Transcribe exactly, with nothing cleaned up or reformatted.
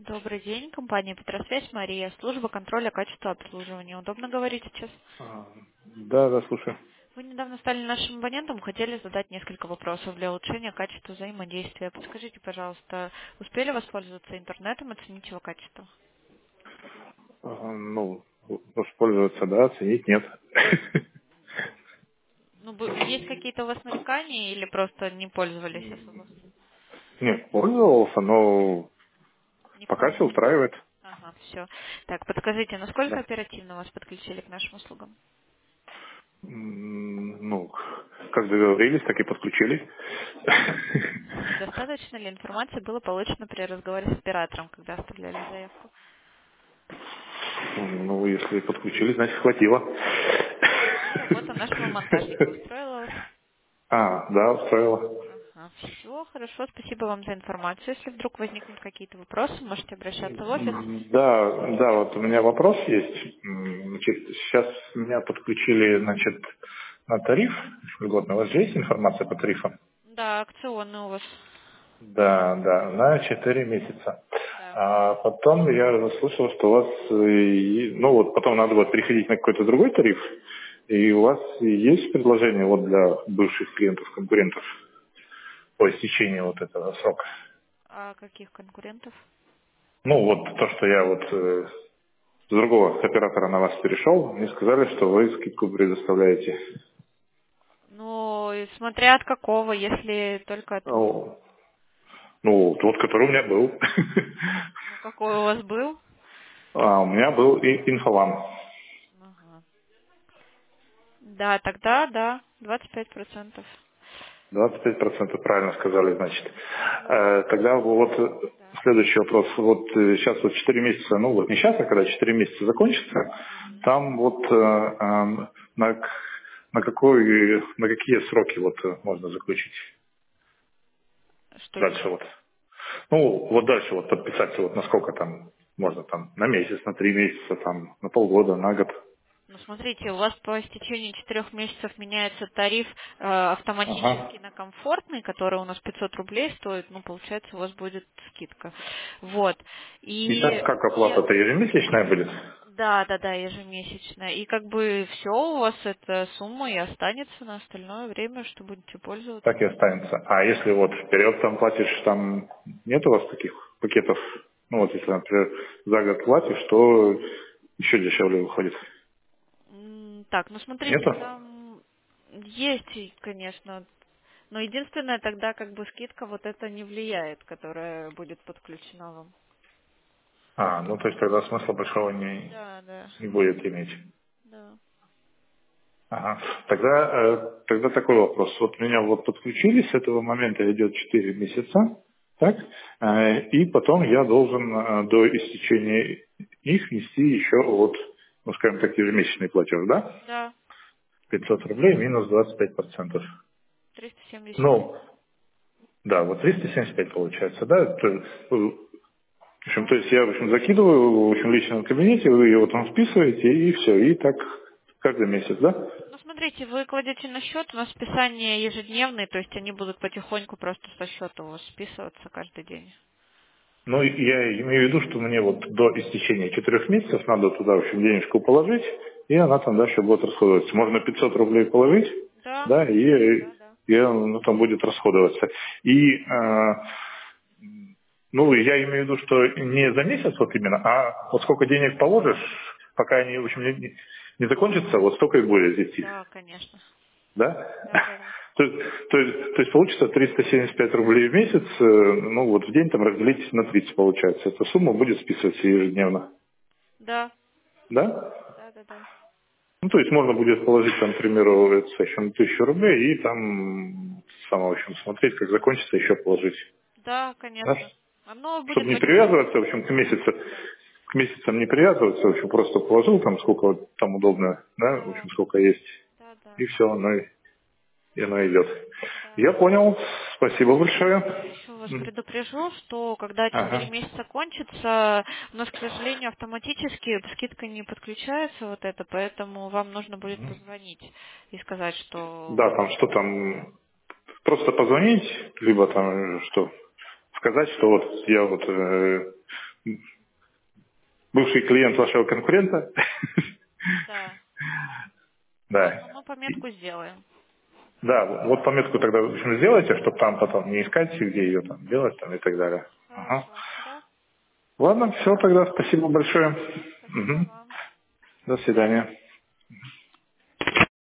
Добрый день, компания Петросвязь, Мария, служба контроля качества обслуживания. Удобно говорить сейчас? А, Да, да, слушаю. Вы недавно стали нашим абонентом, хотели задать несколько вопросов для улучшения качества взаимодействия. Подскажите, пожалуйста, успели воспользоваться интернетом, оценить его качество? А, Ну, воспользоваться, да, оценить нет. Ну, бы- есть какие-то у вас нарекания или просто не пользовались особо? Нет, пользовался, но Не пока все пользовались. устраивает. Ага, все. Так, подскажите, насколько Да. оперативно вас подключили к нашим услугам? М, Ну, как договорились, так и подключились. Достаточно ли информации было получено при разговоре с оператором, когда оставляли заявку? Ну, если подключились, значит, хватило. И работа нашего монтажника устроила вас? А, да, устроило. Ага, все, хорошо, спасибо вам за информацию. Если вдруг возникнут какие-то вопросы, можете обращаться в офис. М, Да, да, вот у меня вопрос есть. М, Значит, сейчас меня подключили, значит, на тариф льготный. У вас же есть информация по тарифам? Да, акционный у вас. Да, да, на четыре месяца. Да. А потом я слышал, что у вас, э, и- ну вот потом надо будет переходить на какой-то другой тариф, и у вас есть предложение вот для бывших клиентов, конкурентов по истечению вот этого срока? А каких конкурентов? Ну вот то, что я вот э, с другого оператора на вас перешел, мне сказали, что вы скидку предоставляете. Ну, и смотря от какого, если только от... Ну, ну, тот, который у меня был. Ну, какой у вас был? А у меня был и инфолан. Ага. Да, тогда, да, двадцать пять процентов. двадцать пять процентов правильно сказали, значит. Вот, Э, Тогда вот э, да. следующий вопрос. Вот э, сейчас вот четыре месяца, ну вот не сейчас, а когда четыре месяца закончится, Мгм. там вот э, эм, на, к- на, какой, на какие сроки вот э, можно заключить Что дальше именно? вот? Ну, вот дальше вот подписаться вот на сколько там можно там, на месяц, на три месяца, там, на полгода, на год. Ну, смотрите, у вас по истечении четырех месяцев меняется тариф э, Ага. автоматически на комфортный, который у нас пятьсот рублей стоит, ну, получается, у вас будет скидка. Вот. И так И, как и оплата-то ежемесячная будет? да, да, да, ежемесячно. И как бы все, у вас эта сумма и останется на остальное время, что будете пользоваться. Так и останется. А если вот вперед там платишь, там нет у вас таких пакетов? Ну вот если, например, за год платишь, то еще дешевле выходит. М, Так, ну смотрите, Нету? там есть, и, конечно, но единственное, тогда как бы скидка вот это не влияет, которая будет подключена вам. А, ну то есть тогда смысла большого не, Да, да, не будет иметь. да. Ага. Тогда, э, тогда такой вопрос. Вот меня вот подключили, с этого момента идет четыре месяца, так? Э, И потом я должен э, до истечения их нести еще вот, ну скажем так, ежемесячный платеж, да? Да, пятьсот рублей минус двадцать пять процентов. триста семьдесят пять. Ну, да, вот триста семьдесят пять получается, да? То, э, в общем, то есть я, в общем, закидываю, в общем, в личном кабинете, вы его там списываете, и все, и так каждый месяц, да? Ну, смотрите, вы кладете на счет, у нас списания ежедневные, то есть они будут потихоньку просто со счета у вас списываться каждый день. Ну, я имею в виду, что мне вот до истечения четырех месяцев надо туда, в общем, денежку положить, и она там дальше будет расходоваться. Можно пятьсот рублей положить, Да, да, и, да, да. и ну, там будет расходоваться. И, э, ну, я имею в виду, что не за месяц вот именно, а вот сколько денег положишь, пока они, в общем, не, не закончатся, вот столько и будет здесь идти. Да, конечно. Да? Да, да, да. То есть, то, есть, то есть получится триста семьдесят пять рублей в месяц, э, ну вот в день там разделить на тридцать получается. Эта сумма будет списываться ежедневно. Да, Да? да, да, да. Ну, то есть можно будет положить, там, к примеру, это, еще на тысячу рублей и там, само, в общем, смотреть, как закончится, еще положить. Да, Да? конечно. Оно Чтобы будет не потихоньку привязываться, в общем, к списываться. месяцу, Да. к месяцам не привязываться, в общем, просто положил там, сколько вот там удобно, да, в Да, общем, сколько есть, да, да, и все, оно, и и оно идет. да. Я понял, спасибо большое. Я еще вас М. предупрежу, что когда четыре Ага. месяца кончится, у нас, к сожалению, автоматически скидка не подключается вот это, поэтому вам нужно будет позвонить и сказать, что Да, вы там что хотите. там, просто позвонить, либо там э, что, сказать, что вот я вот э, бывший клиент вашего конкурента. Да. Да. Ну, мы пометку сделаем. Да, вот пометку тогда в общем, сделайте, чтобы там потом не искать, где ее там делать там, и так далее. Ага. Хорошо. Да. Ладно, все тогда, спасибо большое. Спасибо Мгм. вам. До До свидания. свидания.